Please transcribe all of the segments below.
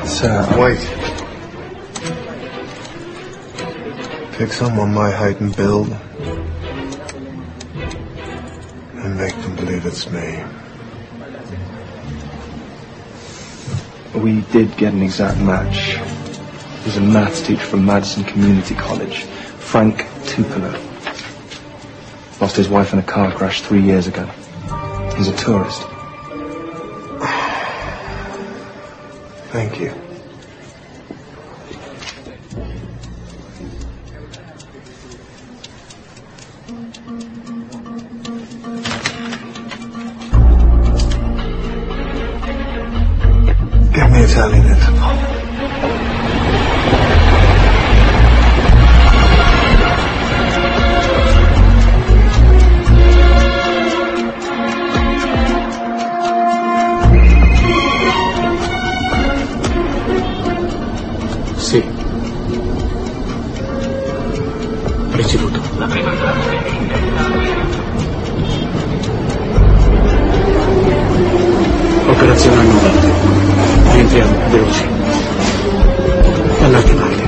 Sir, wait. Pick someone my height and build and make them believe it's me. We did get an exact match. He was a maths teacher from Madison Community College, Frank Tupelo. Lost his wife in a car crash 3 years ago. He's a tourist. Thank you. Give me Italian interval. Sì. Ricevuto. La prima classe. Operazione annullata. Rientriamo, veloci. Allarghi parte.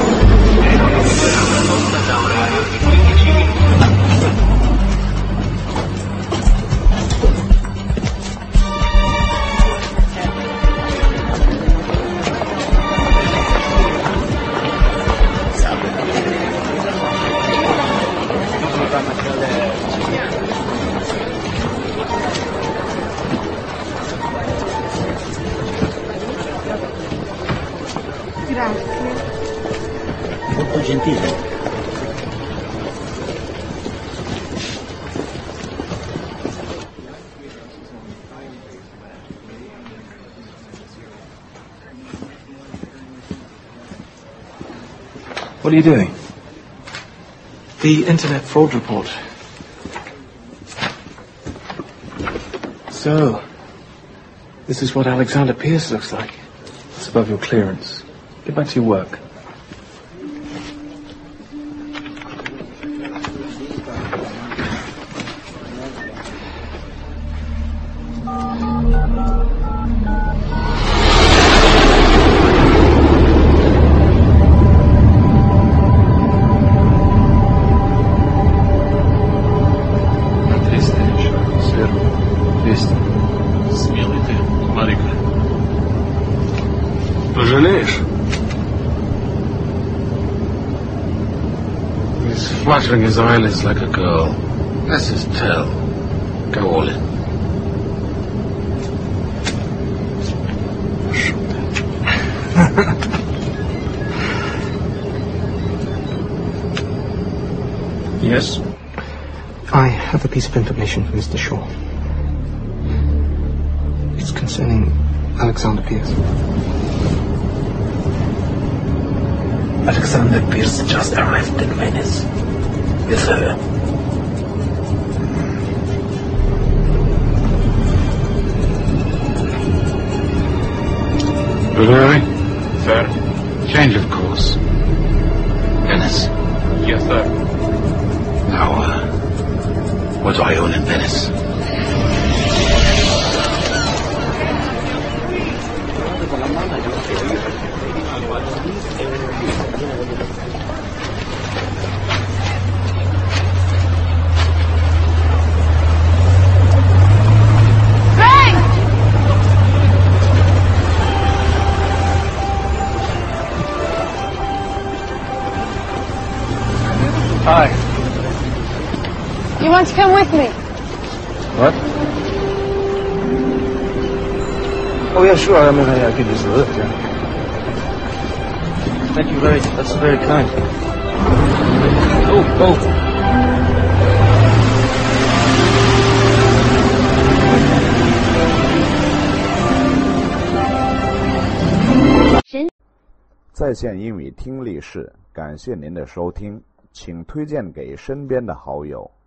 Grazie. Molto gentile. What are you doing? The internet fraud report. So, this is what Alexander Pierce looks like. It's above your clearance. Get back to your work. Смелый ты, Марик. Пожалеешь? He's fluttering his eyelids like a girl. That's his tell. Go all in. Yes? I have a piece of information for Mr. Shaw. It's concerning Alexander Pierce. Alexander Pierce just arrived in Venice. With her. Ruggieri? Sir? Change of course. Venice? Yes, sir. Now, what do I own in Venice? Hi. You want to come with me? What? Oh, yeah, sure. I mean, I could use a lift, yeah. Thank you that's very kind. Oh. Shin 在线英语听力室，感谢您的收听，请推荐给身边的好友。